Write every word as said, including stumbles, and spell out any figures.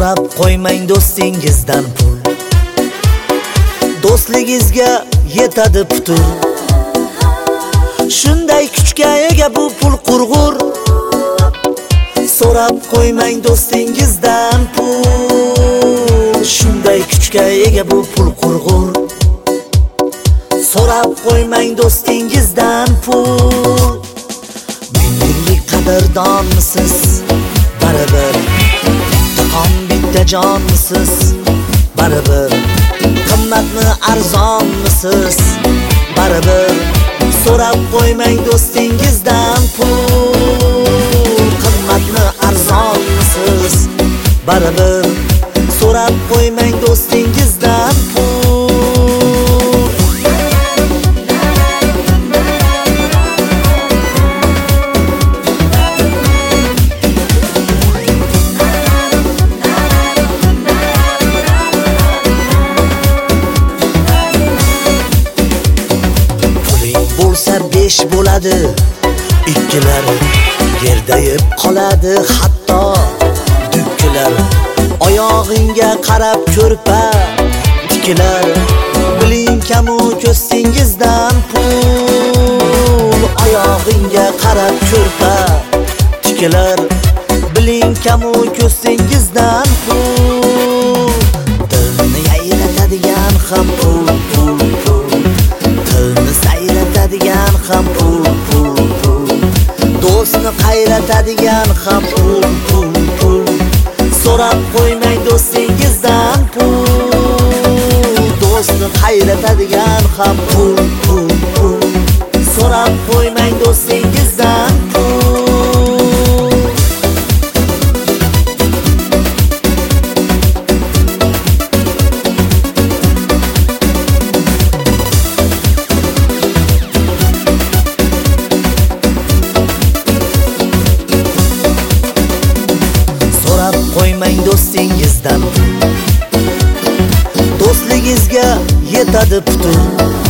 So'rab qo'ymang do'stingizdan pul, do'stligizga yetadi putur. Shunday kuchga ega bu pul qurg'ur. So'rab qo'ymang do'stingizdan pul, shunday kuchga ega bu pul qurg'ur. So'rab qo'ymang do'stingizdan pul. Ming yillik qadrdonmisiz? Baribir. Qon bitta jonmisiz? Baribir. Qimmatmi arzonmisiz? Baribir. So'rab qo'ymang do'stingizdan pul, qimmatmi arzonmisiz? Baribir. So'rab qo'ymang do'stingizdan pul. Bo'lsa besh bo'ladi, ikkilar yerda yeb qoladi, hatto dukkilar. Oyog'ingga qarab ko'rpa tikilar, biling kamu ko'stingizdan pul. Oyog'ingga qarab ko'rpa tikilar, biling kamu ko'stingizdan pul. Dilni yayratadigan ham pul, pul, pul. Tilni sayratadigan ham pul, pul, pul. Do'stni qayratadigan ham pul, pul, pul. So'rab qo'ymang do'stingizdan pul, do'stni qayratadigan ham pul, pul, pul. So'rab qo'ymang do'stingizdan pul. Qo'ymang do'stingizdan, do'stligizga yetadi putur.